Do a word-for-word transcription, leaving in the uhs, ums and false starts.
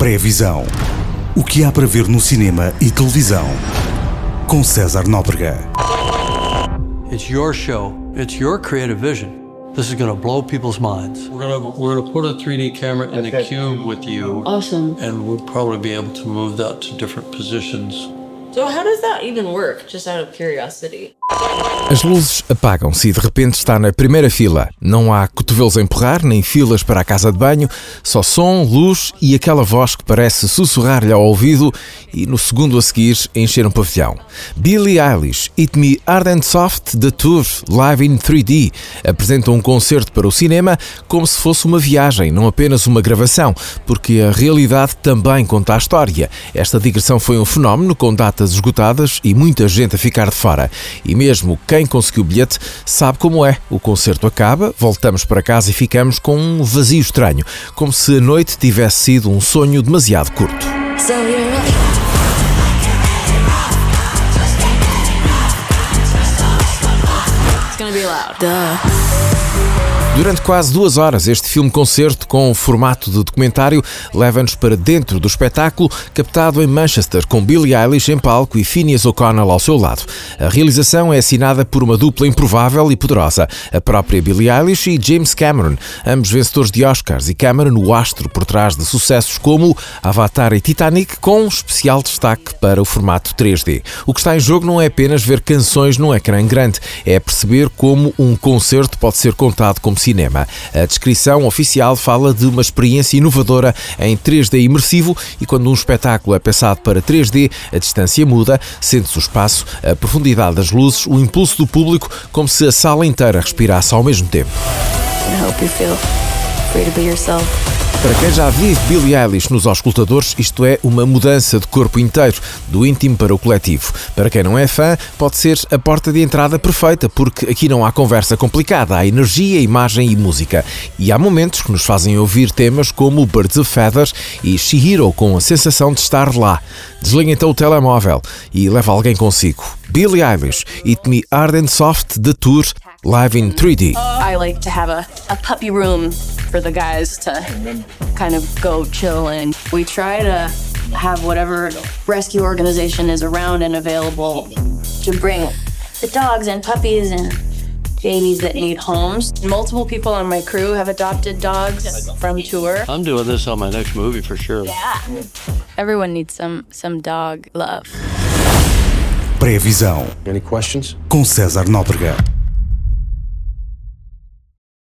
Pré-visão. O que há para ver no cinema e televisão. Com César Nóbrega. It's your show. It's your creative vision. This is going to blow people's minds. We're going to we're going to put a three D camera in the cube with you. Awesome. And we'll probably be able to move that to different positions. So how does that even work, just out of curiosity? As luzes apagam-se e de repente está na primeira fila. Não há cotovelos a empurrar, nem filas para a casa de banho, só som, luz e aquela voz que parece sussurrar-lhe ao ouvido e no segundo a seguir encher um pavilhão. Billie Eilish, Hit Me Hard and Soft, The Tour, Live in três D, apresenta um concerto para o cinema como se fosse uma viagem, não apenas uma gravação, porque a realidade também conta a história. Esta digressão foi um fenómeno com datas esgotadas e muita gente a ficar de fora. E mesmo quem conseguiu o bilhete sabe como é. O concerto acaba, voltamos para casa e ficamos com um vazio estranho, como se a noite tivesse sido um sonho demasiado curto. So you're It's gonna be loud. Duh. Durante quase duas horas, este filme-concerto, com o formato de documentário, leva-nos para dentro do espetáculo, captado em Manchester, com Billie Eilish em palco e Finneas O'Connell ao seu lado. A realização é assinada por uma dupla improvável e poderosa, a própria Billie Eilish e James Cameron, ambos vencedores de Oscars, e Cameron o astro por trás de sucessos como Avatar e Titanic, com especial destaque para o formato três D. O que está em jogo não é apenas ver canções num ecrã grande, é perceber como um concerto pode ser contado como cinema. A descrição oficial fala de uma experiência inovadora em três D imersivo e quando um espetáculo é pensado para três D, a distância muda, sente-se o espaço, a profundidade das luzes, o impulso do público, como se a sala inteira respirasse ao mesmo tempo. I hope you feel free to be yourself. Para quem já vive Billie Eilish nos auscultadores, isto é uma mudança de corpo inteiro, do íntimo para o coletivo. Para quem não é fã, pode ser a porta de entrada perfeita, porque aqui não há conversa complicada, há energia, imagem e música. E há momentos que nos fazem ouvir temas como Birds of Feathers e Chihiro, com a sensação de estar lá. Desliga então o telemóvel e leva alguém consigo. Billie Eilish, Hit Me Hard and Soft, The Tour, Live in três D. I like to have a, a puppy room for the guys to kind of go chill in. We try to have whatever rescue organization is around and available to bring the dogs and puppies and babies that need homes. Multiple people on my crew have adopted dogs from tour. I'm doing this on my next movie for sure. Yeah. Everyone needs some some dog love. Pré-visão. Any questions? Com César Nóbrega.